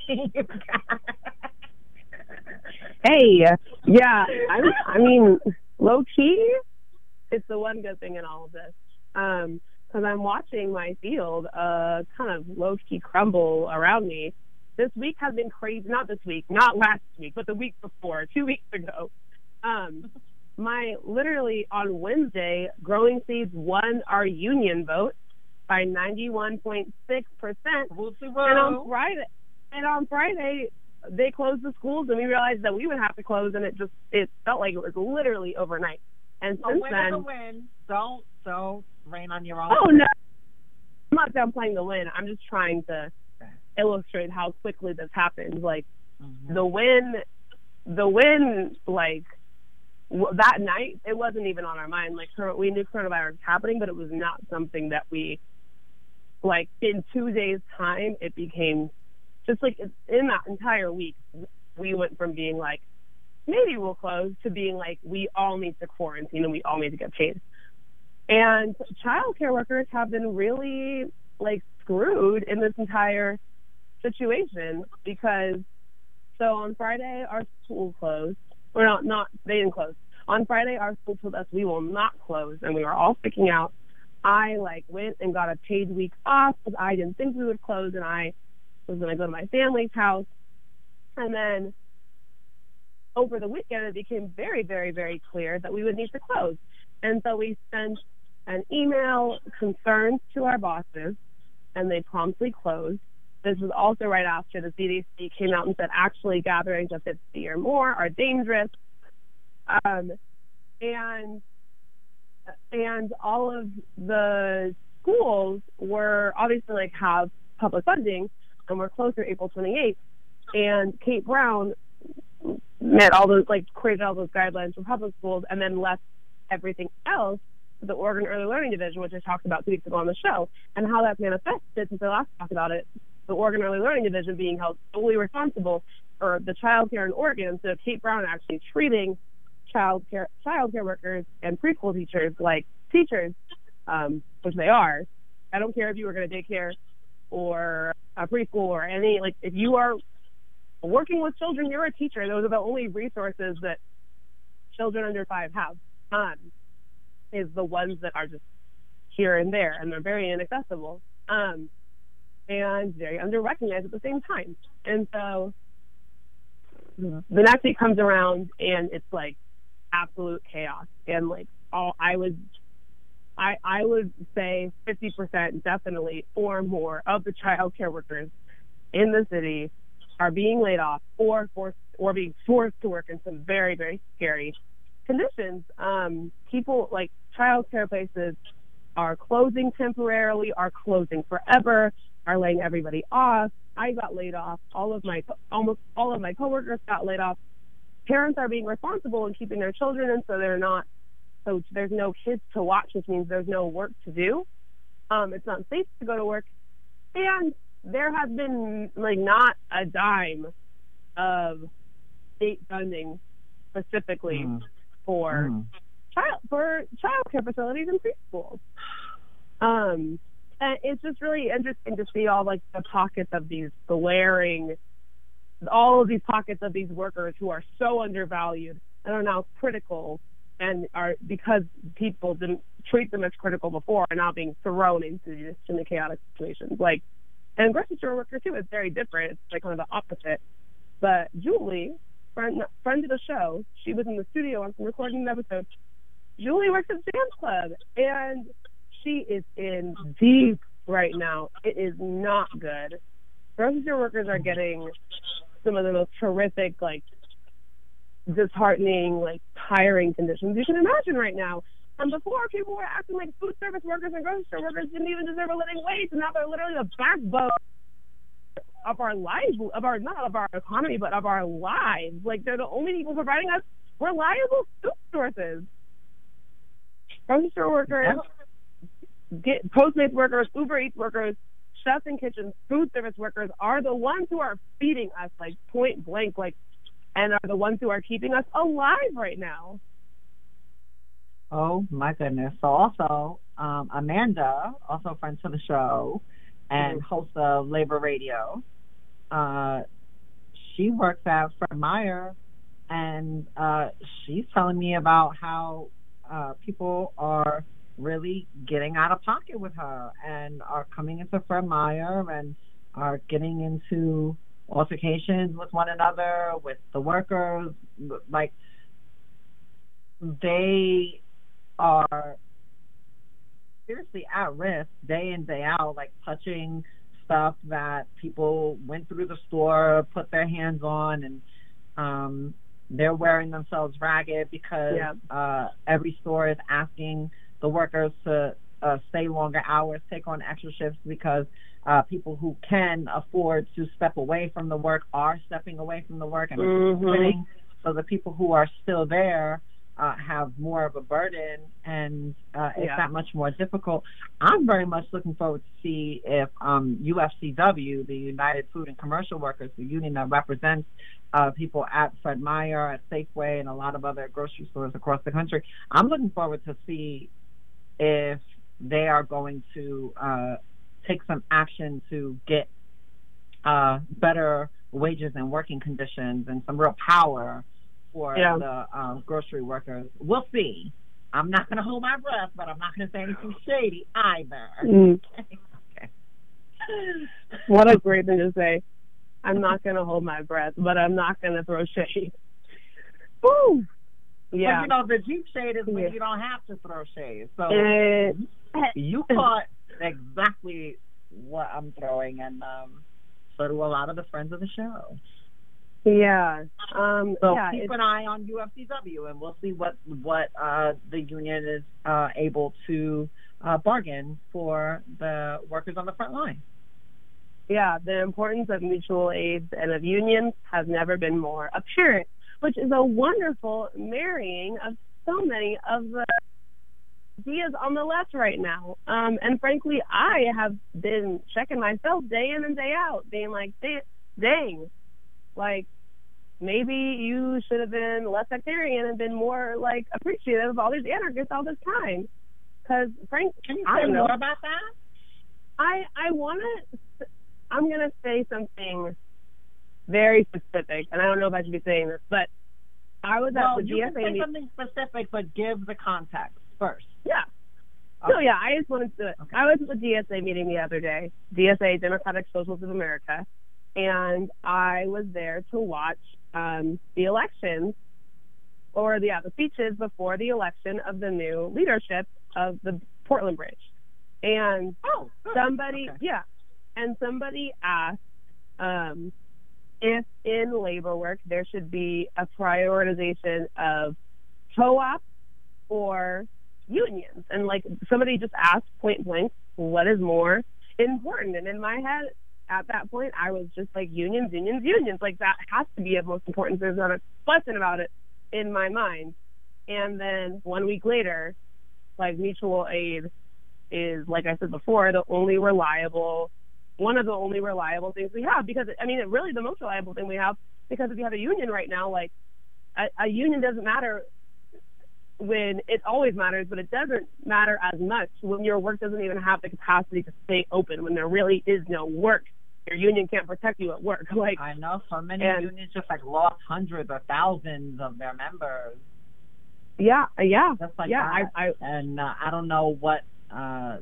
Hey, yeah. I I mean, low key, it's the one good thing in all of this. Um, because I'm watching my field uh kind of low key crumble around me. This week has been crazy. Not this week, not last week, but the week before, two weeks ago. Um, my literally on Wednesday, Growing Seeds won our union vote by ninety-one point six percent. And on Friday, and on Friday, they closed the schools, and we realized that we would have to close, and it just it felt like it was literally overnight. And A since win then, is a win. Don't don't rain on your own. oh no, I'm not downplaying the win. I'm just trying to illustrate how quickly this happened. Like Mhm. the win, the win, like w- that night, it wasn't even on our mind. Like cor- we knew coronavirus was happening, but it was not something that we, like in two days' time, it became just like it's, in that entire week, we went from being like, maybe we'll close to being like, we all need to quarantine and we all need to get paid. And childcare workers have been really like screwed in this entire situation because so on Friday our school closed. Or not not they didn't close. On Friday our school told us we will not close and we were all freaking out. I like went and got a paid week off because I didn't think we would close and I was gonna go to my family's house. And then over the weekend it became very, very, very clear that we would need to close. And so we sent an email concerns to our bosses and they promptly closed. This was also right after the C D C came out and said actually gatherings of fifty or more are dangerous. Um, and and all of the schools were obviously like have public funding and we're closed through April twenty-eighth. And Kate Brown met all those, like created all those guidelines for public schools and then left everything else to the Oregon Early Learning Division, which I talked about two weeks ago on the show, and how that's manifested since I last talked about it. The Oregon Early Learning Division being held solely responsible for the child care in Oregon. So Kate Brown actually treating child care child care workers and preschool teachers like teachers, um, which they are. I don't care if you work at a daycare or a preschool or any, like if you are working with children, you're a teacher. Those are the only resources that children under five have. Um, is the ones that are just here and there, and they're very inaccessible. Um, and very under-recognized at the same time. And so the next week comes around and it's like absolute chaos. And like all I would I I would say fifty percent definitely or more of the child care workers in the city are being laid off or forced or being forced to work in some very, very scary conditions. Um, people like child care places are closing temporarily, are closing forever, are laying everybody off. I got laid off. All of my, almost all of my coworkers got laid off. Parents are being responsible in keeping their children, and so they're not, so there's no kids to watch, which means there's no work to do. Um, it's not safe to go to work. And there has been like not a dime of state funding specifically mm. for mm. child for child care facilities and preschools. Um, and it's just really interesting to see all like the pockets of these glaring, all of these pockets of these workers who are so undervalued and are now critical, and are because people didn't treat them as critical before, are now being thrown into these extremely chaotic situations. Like, and grocery store workers too, it's very different. It's like kind of the opposite. But Julie, friend friend of the show, she was in the studio on recording an episode. Julie works at Sam's Club, and she is in deep right now. It is not good. Grocery store workers are getting some of the most horrific, like, disheartening, like, tiring conditions you can imagine right now. And before, people were acting like food service workers and grocery store workers didn't even deserve a living wage, and now they're literally the backbone of our lives, of our not of our economy, but of our lives. Like, they're the only people providing us reliable food sources. Grocery store workers, get Postmates workers, Uber Eats workers, chefs in kitchens, food service workers are the ones who are feeding us, like, point blank, like, and are the ones who are keeping us alive right now. Oh my goodness. So also, um, Amanda, also a friend to the show and host of Labor Radio, uh, she works at Fred Meyer, and uh, she's telling me about how uh, people are really getting out of pocket with her and are coming into Fred Meyer and are getting into altercations with one another, with the workers. Like, they are seriously at risk day in, day out, like touching stuff that people went through the store, put their hands on, and um, they're wearing themselves ragged because Yeah. uh, every store is asking the workers to uh, stay longer hours, take on extra shifts, because uh, people who can afford to step away from the work are stepping away from the work and Mhm. quitting. So the people who are still there uh, have more of a burden, and uh, it's Yeah. that much more difficult. I'm very much looking forward to see if um, U F C W, the United Food and Commercial Workers, the union that represents uh, people at Fred Meyer, at Safeway, and a lot of other grocery stores across the country, I'm looking forward to see if they are going to uh, take some action to get uh, better wages and working conditions and some real power for Yeah. the um, grocery workers. We'll see. I'm not going to hold my breath, but I'm not going to say anything shady either. Mm. Okay. What a great thing to say. I'm not going to hold my breath, but I'm not going to throw shade. Woo! Yeah. But, you know, the deep shade is when Yeah. you don't have to throw shade. So Uh, you caught exactly what I'm throwing, and um, so do a lot of the friends of the show. yeah. Um, So yeah, keep it's- an eye on U F C W, and we'll see what what uh, the union is uh, able to uh, bargain for the workers on the front line. yeah, the importance of mutual aid and of unions has never been more apparent, which is a wonderful marrying of so many of the ideas on the left right now. Um, and frankly, I have been checking myself day in and day out, being like, dang, dang, like, maybe you should have been less sectarian and been more, like, appreciative of all these anarchists all this time. Because, frank, Can you I say don't know. more about that? I I want to. I'm gonna say something very specific, and I don't know if I should be saying this, but I was at Well, the you D can S A say meeting. something specific, but give the context first. Yeah. Okay. So yeah, I just wanted to. Okay. I was at the D S A meeting the other day, D S A, Democratic Socialists of America, and I was there to watch um, the elections, or the yeah, the speeches before the election of the new leadership of the Portland Bridge, and Oh, good. somebody, Okay. yeah, and somebody asked um, if in labor work there should be a prioritization of co-ops or unions, and like somebody just asked point blank, what is more important? And in my head, at that point, I was just like, unions, unions, unions. Like, that has to be of most importance. There's not a question about it in my mind. And then one week later, like, mutual aid is, like I said before, the only reliable, one of the only reliable things we have. Because, I mean, it really the most reliable thing we have, because if you have a union right now, like, a, a union doesn't matter when it always matters, but it doesn't matter as much when your work doesn't even have the capacity to stay open, when there really is no work. Your union can't protect you at work. Like, I know so many and- unions just like lost hundreds or thousands of their members. yeah, yeah, Just like yeah. that. I, I, And uh, I don't know what uh,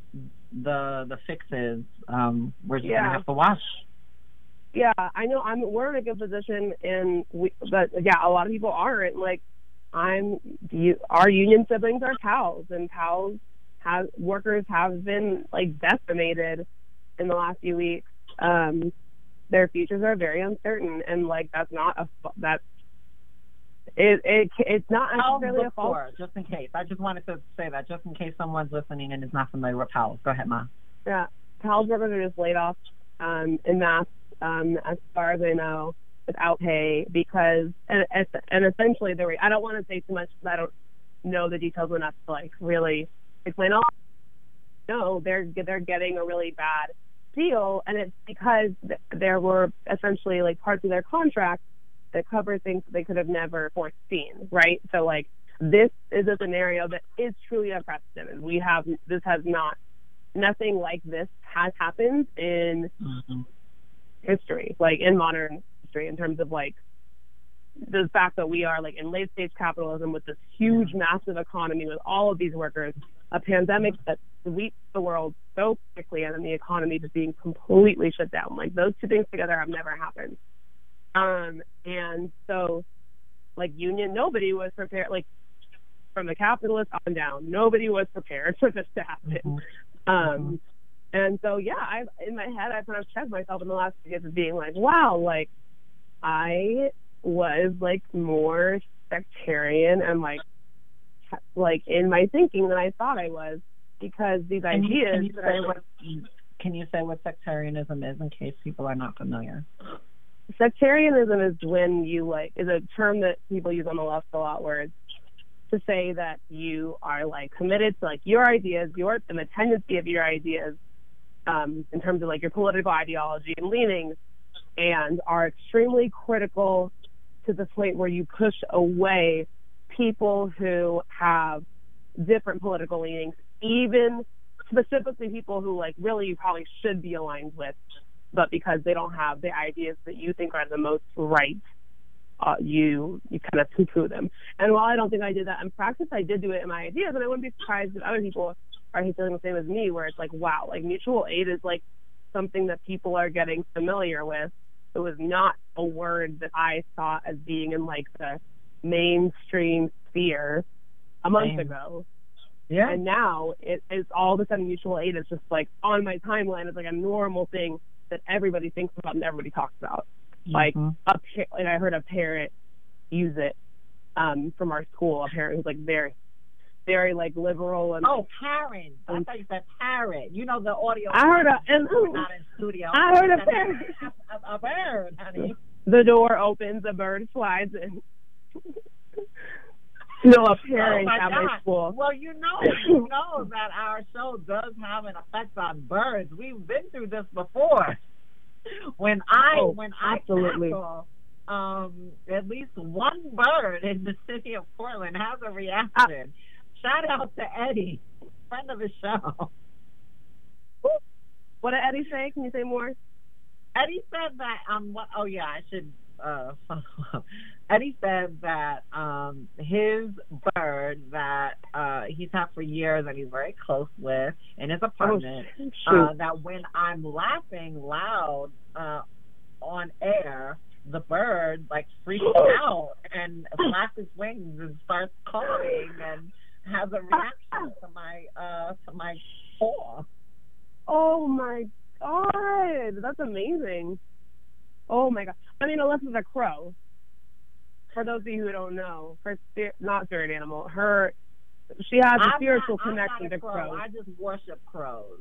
the the fix is. Um, we're just Yeah. gonna have to watch. yeah, I know. I'm. We're in a good position, and we, but yeah, a lot of people aren't. Like, I'm. You, our union siblings are pals, and pals have workers have been like decimated in the last few weeks. Um, their futures are very uncertain, and like that's not a that's it, it it's not Pals necessarily a look fault. for, just in case. I just wanted to say that, just in case someone's listening and is not familiar with Pals. Go ahead, Ma. Yeah, Pals workers are just laid off um, in mass, um, as far as I know, without pay because, and, and essentially, the re- I don't want to say too much because I don't know the details enough to like really explain all. No, they're they're getting a really bad deal, and it's because th- there were essentially like parts of their contract that cover things that they could have never foreseen, right? So like this is a scenario that is truly unprecedented. We have this has not nothing like this has happened in Mm-hmm. history, like in modern history, in terms of like the fact that we are like in late stage capitalism with this huge, massive economy with all of these workers, a pandemic that sweeps the world so quickly, and then the economy just being completely shut down. Like those two things together have never happened. Um, and so, like union, nobody was prepared. Like from the capitalists on down, nobody was prepared for this to happen. Mm-hmm. Um, and so, yeah, I in my head, I kind of checked myself in the last few years of being like, wow, like I was like more sectarian and like like in my thinking than I thought I was, because these Can you, ideas. can you that say I- what can you say what sectarianism is in case people are not familiar? Sectarianism is when you like is a term that people use on the left a lot, where it's to say that you are like committed to like your ideas, your and the tendency of your ideas, um, in terms of like your political ideology and leanings, and are extremely critical to the point where you push away people who have different political leanings, even specifically people who like really you probably should be aligned with, but because they don't have the ideas that you think are the most right, uh, you you kind of poo-poo them. And while I don't think I did that in practice, I did do it in my ideas, and I wouldn't be surprised if other people are feeling the same as me, where it's like, wow, like mutual aid is like something that people are getting familiar with. It was not a word that I saw as being in like the mainstream sphere a month Same. ago. Yeah. And now it is all of a sudden mutual aid is just like on my timeline. It's like a normal thing that everybody thinks about and everybody talks about. Like Mhm. a par- like I heard a parent use it um, from our school. A parent who's like very, very like liberal and. Oh, parent. I thought you said parrot. You know the audio. I heard a and We're not in studio. I heard a That's parrot. A, a bird, honey. The door opens, a bird flies in. No, a parent Oh, my at my God. school. Well, you know, you know that our show does have an effect on birds. We've been through this before. When I Oh, when I absolutely. cackle, um, at least one bird in the city of Portland has a reaction. Uh, Shout out to Eddie, friend of the show. What did Eddie say? Can you say more? Eddie said that um what oh yeah, I should uh follow up. Eddie said that um his bird that uh he's had for years and he's very close with in his apartment, Oh, uh shoot. that when I'm laughing loud uh on air, the bird like freaks out and flaps its wings and starts calling and has a reaction to my uh to my call. Oh my God, that's amazing. Oh my God. I mean, unless it's a crow. For those of you who don't know, her spirit, not spirit animal, her, she has a I'm spiritual not, I'm not connection a to crow. crows. I just worship crows.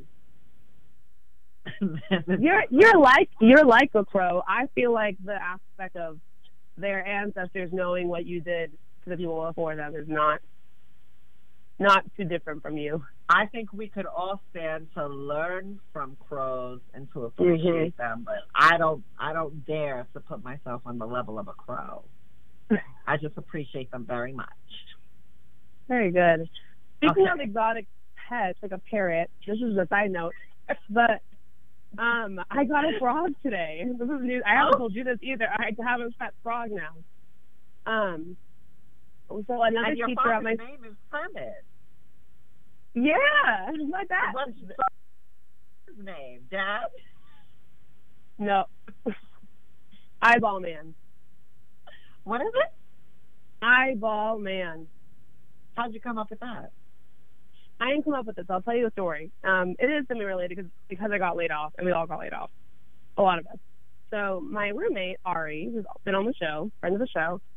You're you're like you're like a crow. I feel like the aspect of their ancestors knowing what you did to the people before them is not not too different from you. I think we could all stand to learn from crows and to appreciate Mm-hmm. them, but I don't I don't dare to put myself on the level of a crow. I just appreciate them very much. Very good. Speaking Okay. of exotic pets, like a parrot, this is a side note, but um, I got a frog today. This is new. I haven't Oh. told you this either. I have a pet frog now. Um, so another And your teacher at my father's name is Kermit. yeah, like that. What's his name, Dad? No, Eyeball Man. What is it? Eyeball Man. How'd you come up with that? I didn't come up with this. I'll tell you a story. Um, it is semi-related because because I got laid off, and we all got laid off. A lot of us. So my roommate, Ari, who's been on the show, friend of the show,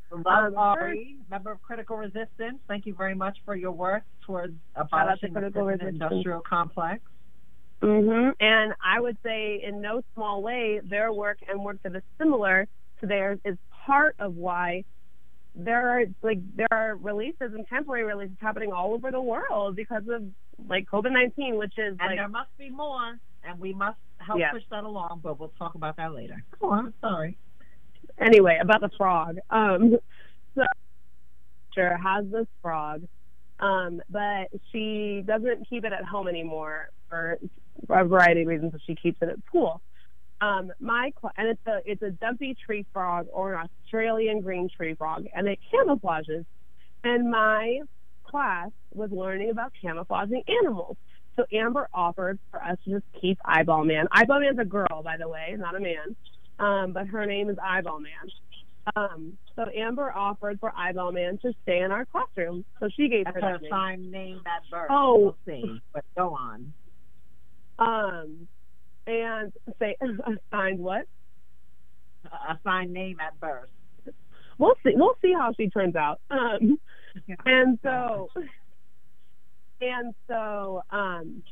Love Um, Ari, member of Critical Resistance. Thank you very much for your work towards abolishing the Critical prison Resistance. industrial complex. hmm And I would say, in no small way, their work and work that is similar to theirs is part of why there are like there are releases and temporary releases happening all over the world because of like COVID nineteen, which is And like there must be more, and we must help Yeah. push that along, but we'll talk about that later. Go on, sorry. anyway about the frog. Um, so sure has this frog, um, but she doesn't keep it at home anymore for a variety of reasons. So she keeps it at the pool. Um, my cl- and it's a it's a dumpy tree frog or an Australian green tree frog, and it camouflages. And my class was learning about camouflaging animals. So Amber offered for us to just keep Eyeball Man. Eyeball Man's a girl, by the way, not a man, um, but her name is Eyeball Man. Um, so Amber offered for Eyeball Man to stay in our classroom. So she gave That's her her that name. assigned name at birth. Oh. We'll see. But go on. Um, and say assigned what? A assigned name at birth. We'll see. We'll see how she turns out. Um, and so, and so, um,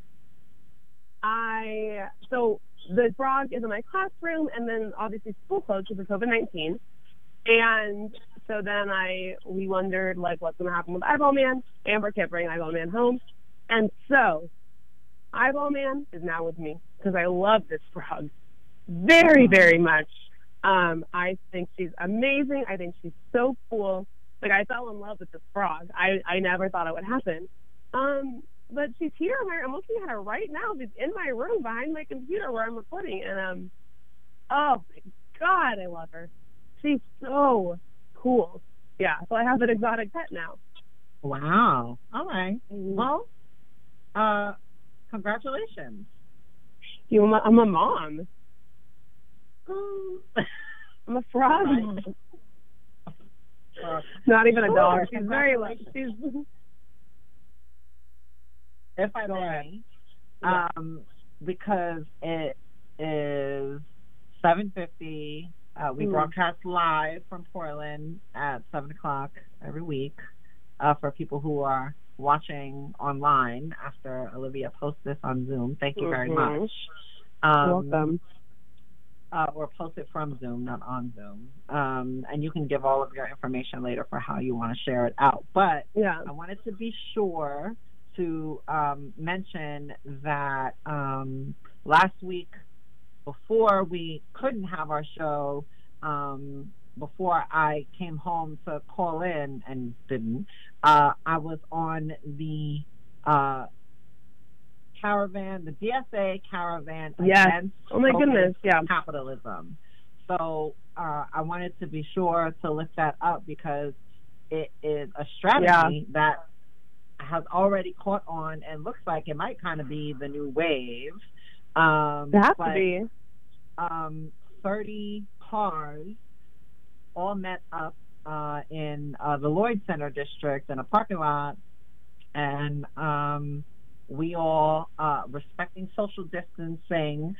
I so the frog is in my classroom, and then obviously school closed because of COVID nineteen, and so then I we wondered like what's going to happen with Eyeball Man. Amber kept bringing Eyeball Man home, and so Eyeball Man is now with me because I love this frog very, very much. Um, I think she's amazing. I think she's so cool. Like, I fell in love with this frog. I, I never thought it would happen. Um, but she's here. I'm looking at her right now. She's in my room behind my computer where I'm recording. And, um, oh, my God, I love her. She's so cool. Yeah, so I have an exotic pet now. Wow. All right. Well, uh, congratulations. You, I'm a, I'm a mom. I'm a frog. Uh, Not even a sure, dog. She's very like she's. if I may, um, because it is seven fifty. Uh, we Mm. broadcast live from Portland at seven o'clock every week uh, for people who are watching online after Olivia posts this on Zoom. Thank you very Mhm. much. Um, Welcome. Uh, or post it from Zoom, not on Zoom. Um, and you can give all of your information later for how you want to share it out. But Yeah. I wanted to be sure to um, mention that um, last week, before we couldn't have our show, um, before I came home to call in and didn't, uh, I was on the uh, caravan, the D S A caravan Yes. against Oh my goodness. Yeah. capitalism. So uh, I wanted to be sure to lift that up because it is a strategy that has already caught on and looks like it might kind of be the new wave. Um, It has but, to be. Um, thirty cars all met up uh, in uh, the Lloyd Center district in a parking lot, and um, we all, uh, respecting social distancing,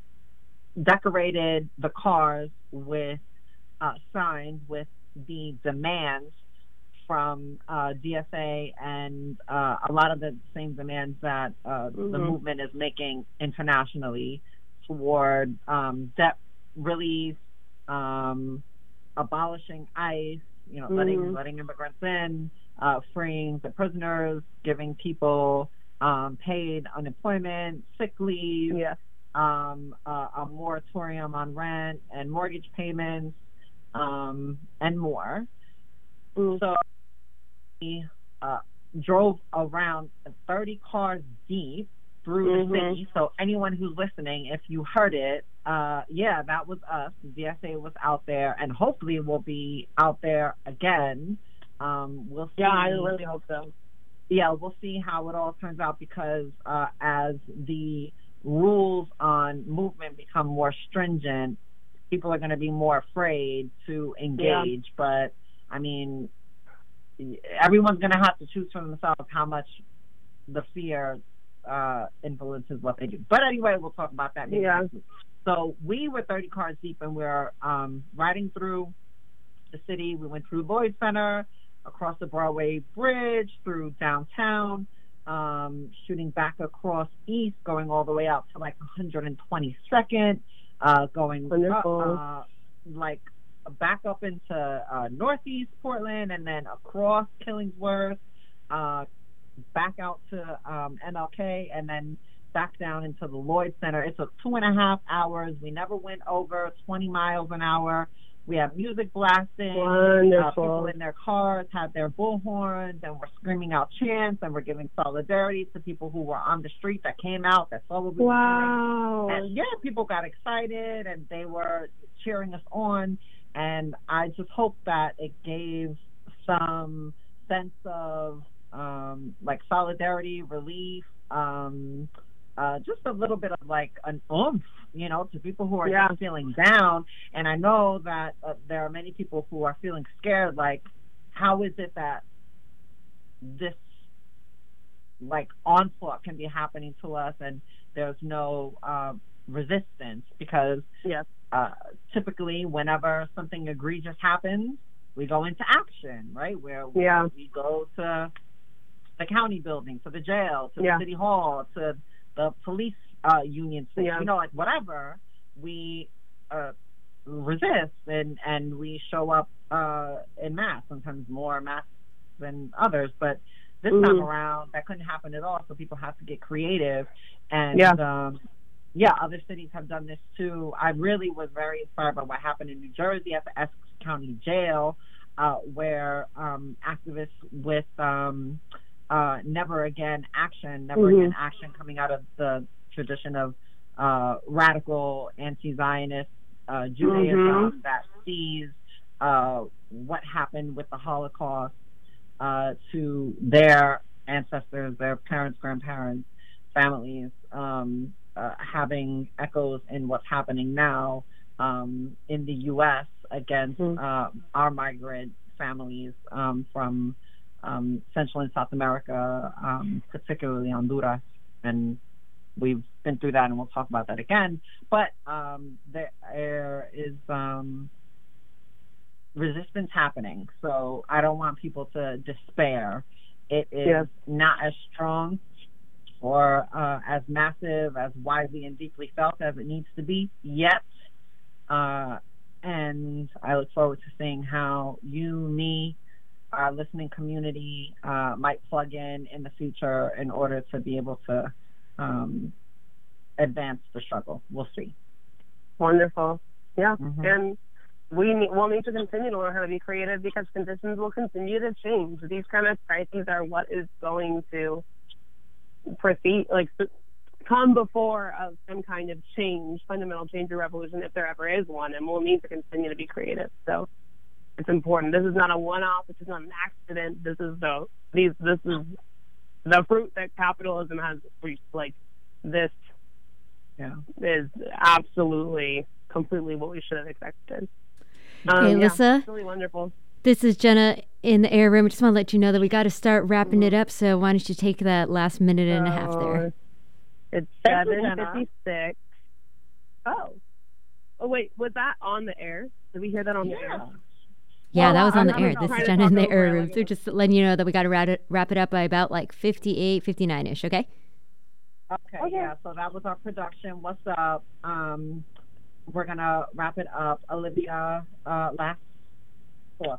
decorated the cars with uh, signs with the demands from uh, D S A and uh, a lot of the same demands that uh, the Mhm. movement is making internationally toward um, debt release, um, abolishing ICE, you know, letting Mhm. letting immigrants in, uh, freeing the prisoners, giving people um, paid unemployment, sick leave, Yeah. um, uh, a moratorium on rent and mortgage payments, um, and more. Mm. So we uh, drove around thirty cars deep through Mhm. the city. So anyone who's listening, if you heard it, uh, yeah, that was us. The D S A was out there, and hopefully we'll be out there again. Um, we'll see. Yeah, I really hope so. Yeah, we'll see how it all turns out because uh, as the rules on movement become more stringent, people are going to be more afraid to engage. Yeah. But, I mean, everyone's going to have to choose for themselves how much the fear uh, influences what they do. But anyway, we'll talk about that maybe Yeah. next week. So we were thirty cars deep, and we we're um, riding through the city. We went through Lloyd Center, across the Broadway Bridge, through downtown, um, shooting back across East, going all the way out to like one hundred twenty-second, uh, going Wonderful. uh, uh, like back up into uh, Northeast Portland, and then across Killingsworth, uh, back out to um, M L K, and then back down into the Lloyd Center. It took two and a half hours. We never went over twenty miles an hour. We have music blasting. Wonderful. Uh, people in their cars had their bullhorns, and we're screaming out chants, and we're giving solidarity to people who were on the street that came out, that saw what we Wow. were doing. And yeah, people got excited, and they were cheering us on. And I just hope that it gave some sense of um, like solidarity, relief, um, uh, just a little bit of like an oomph, you know, to people who are Yeah. just feeling down. And I know that uh, there are many people who are feeling scared, like, how is it that this like onslaught can be happening to us and there's no uh, resistance? Because Yes. uh, typically whenever something egregious happens, we go into action, right? Where we, Yeah. we go to the county building, to the jail, to Yeah. the city hall, to the police uh, union, station, Yeah. you know, like whatever. We uh, resist and, and we show up uh, in mass, sometimes more mass than others. But this time Mhm. around, that couldn't happen at all, so people have to get creative. And Yeah. um, yeah, other cities have done this too. I really was very inspired by what happened in New Jersey at the Essex County Jail, uh, where um, activists with um, uh, Never Again Action, Never Mhm. Again Action coming out of the tradition of uh, radical anti-Zionist uh, Judaism Mhm. that sees uh, what happened with the Holocaust uh, to their ancestors, their parents, grandparents, families, um, uh, having echoes in what's happening now um, in the U S against Mhm. uh, our migrant families um, from um, Central and South America, um, particularly Honduras. And we've been through that, and we'll talk about that again. But um, there is um, resistance happening, so I don't want people to despair. It is Yes. not as strong or uh, as massive, as widely and deeply felt as it needs to be yet. Uh, and I look forward to seeing how you, me, our listening community uh, might plug in in the future in order to be able to um, advance the struggle. We'll see. Wonderful. Yeah. Mhm. And we need, we'll need to continue to learn how to be creative because conditions will continue to change. These kind of crises are what is going to proceed, like come before of some kind of change, fundamental change or revolution, if there ever is one, and we'll need to continue to be creative. So it's important. This is not a one-off. This is not an accident. This is the these. This is the fruit that capitalism has reached. Like this Yeah. is absolutely, completely what we should have expected. Um, Okay, yeah, Alyssa. it's really wonderful. This is Jenna in the air room. I just want to let you know that we got to start wrapping it up. So why don't you take that last minute and a half there? Uh, It's Thank you, seven Jenna. fifty-six. Oh. Oh, wait. Was that on the air? Did we hear that on the air? Yeah. Yeah, Well, that was on I'm- the I'm air. trying This to is Jenna in talk the over air it, room. like- So just letting you know that we got to wrap it, wrap it up by about like fifty-eight, fifty-nine-ish, okay? Okay, Okay. yeah, so that was our production. What's up? Um, we're going to wrap it up. Olivia, uh, last thoughts.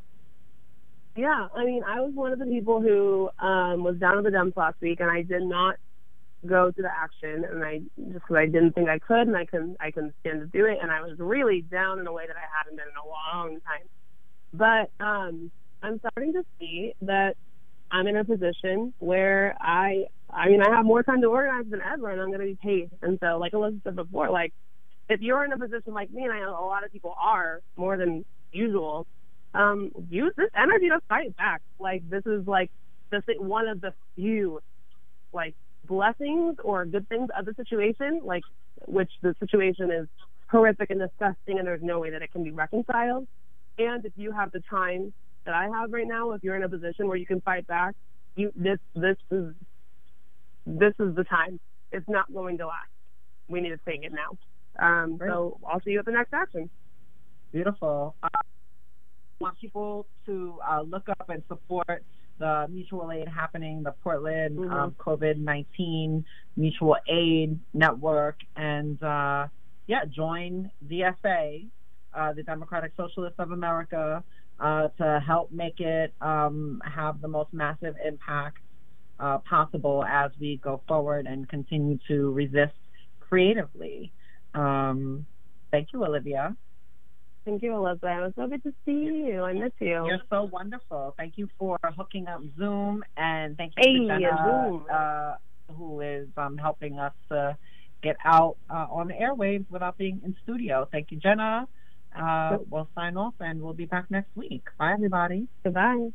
Yeah, I mean, I was one of the people who um, was down at the dumps last week, and I did not go to the action, and I just because I didn't think I could, and I couldn't, I couldn't stand to do it, and I was really down in a way that I hadn't been in a long time. But um, I'm starting to see that I'm in a position where I, I mean, I have more time to organize than ever, and I'm going to be paid. And so, like Alyssa said before, like if you're in a position like me, and I know a lot of people are more than usual. Um, use this energy to fight back. Like this is like the th- one of the few like blessings or good things of the situation, like which the situation is horrific and disgusting, and there's no way that it can be reconciled. And if you have the time that I have right now, if you're in a position where you can fight back, you this this is this is the time. It's not going to last. We need to take it now. Um, so I'll see you at the next action. Beautiful. Uh, want people to uh, look up and support the mutual aid happening, the Portland Mhm. um, COVID nineteen Mutual Aid Network, and uh, yeah, join D S A, uh, the Democratic Socialists of America, uh, to help make it um, have the most massive impact uh, possible as we go forward and continue to resist creatively. Um, thank you, Olivia. Thank you, Elizabeth. It was so good to see you. I miss you. You're so wonderful. Thank you for hooking up Zoom, and thank you Hey, to Jenna, Zoom. uh, who is um, helping us to get out uh, on the airwaves without being in studio. Thank you, Jenna. Uh, we'll sign off, and we'll be back next week. Bye, everybody. Goodbye.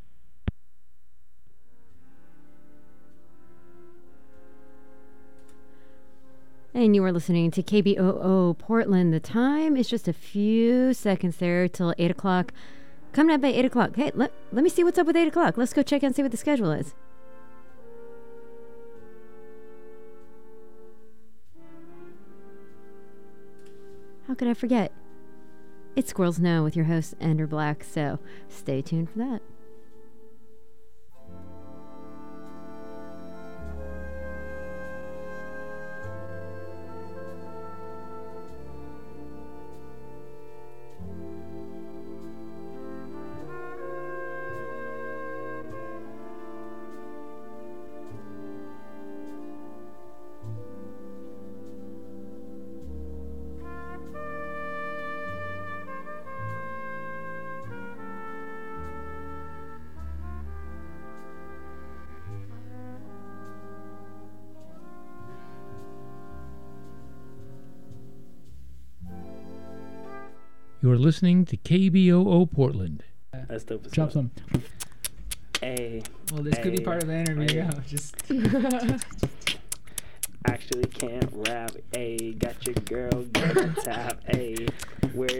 And you are listening to K B O O Portland. The time is just a few seconds there till eight o'clock. Coming up at eight o'clock. Hey, let, let me see what's up with eight o'clock. Let's go check and see what the schedule is. How could I forget? It's Squirrels Know with your host, Ender Black. So stay tuned for that. You're listening to K B O O Portland. That's dope. as Drop fuck. some. Hey. Well, this could be hey, part of the interview. hey. Yeah, just. Actually can't rap. Hey, got your girl, get the top. Hey.